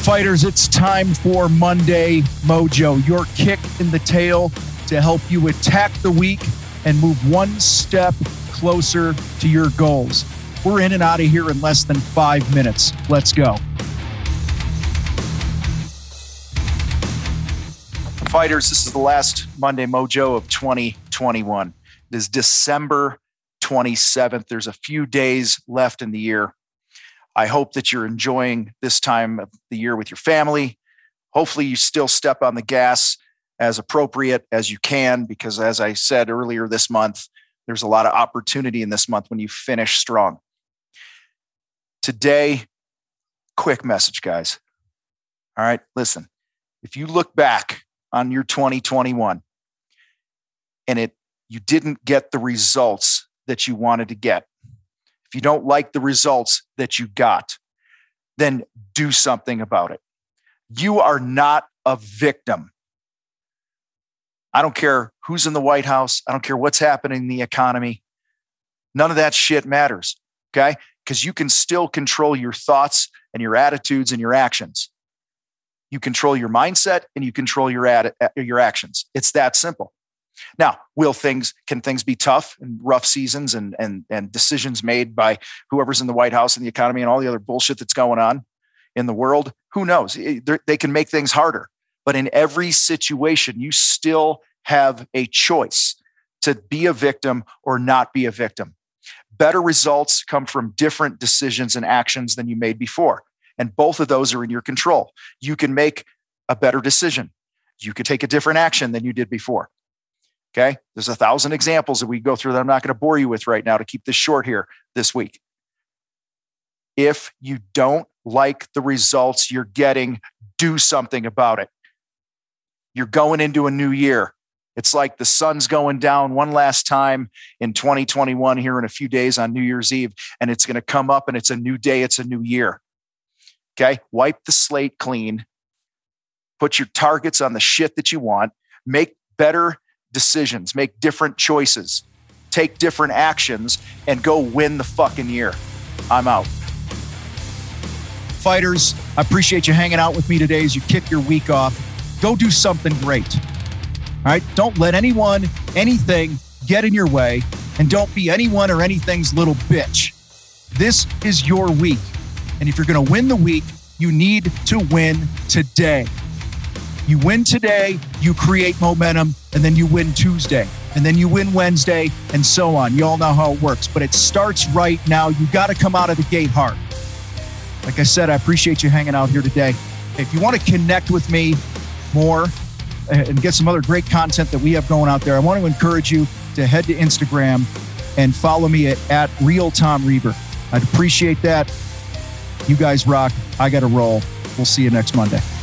Fighters, it's time for Monday Mojo, your kick in the tail to help you attack the week and move one step closer to your goals. We're in and out of here in less than 5 minutes. Let's go. Fighters, this is the last Monday Mojo of 2021. It is December 27th. There's a few days left in the year. I hope that you're enjoying this time of the year with your family. Hopefully you still step on the gas as appropriate as you can, because as I said earlier this month, there's a lot of opportunity in this month when you finish strong. Today, quick message, guys. All right, listen, if you look back on your 2021 and you didn't get the results that you wanted to get, if you don't like the results that you got, then do something about it. You are not a victim. I don't care who's in the White House. I don't care what's happening in the economy. None of that shit matters, okay? Because you can still control your thoughts and your attitudes and your actions. You control your mindset and you control your actions. It's that simple. Now, can things be tough and rough seasons and decisions made by whoever's in the White House and the economy and all the other bullshit that's going on in the world? Who knows? They can make things harder. But in every situation, you still have a choice to be a victim or not be a victim. Better results come from different decisions and actions than you made before. And both of those are in your control. You can make a better decision. You can take a different action than you did before. Okay. There's 1,000 examples that we go through that I'm not going to bore you with right now to keep this short here this week. If you don't like the results you're getting, do something about it. You're going into a new year. It's like the sun's going down one last time in 2021 here in a few days on New Year's Eve, and it's going to come up and it's a new day. It's a new year. Okay. Wipe the slate clean. Put your targets on the shit that you want. Make better decisions, make different choices, take different actions, and go win the fucking year. I'm out. Fighters, I appreciate you hanging out with me today as you kick your week off. Go do something great. All right? Don't let anyone, anything get in your way, and don't be anyone or anything's little bitch. This is your week. And if you're going to win the week, you need to win today. You win today, you create momentum, and then you win Tuesday, and then you win Wednesday, and so on. You all know how it works, but it starts right now. You got to come out of the gate hard. Like I said, I appreciate you hanging out here today. If you want to connect with me more and get some other great content that we have going out there, I want to encourage you to head to Instagram and follow me at RealTomReaver. I'd appreciate that. You guys rock. I got to roll. We'll see you next Monday.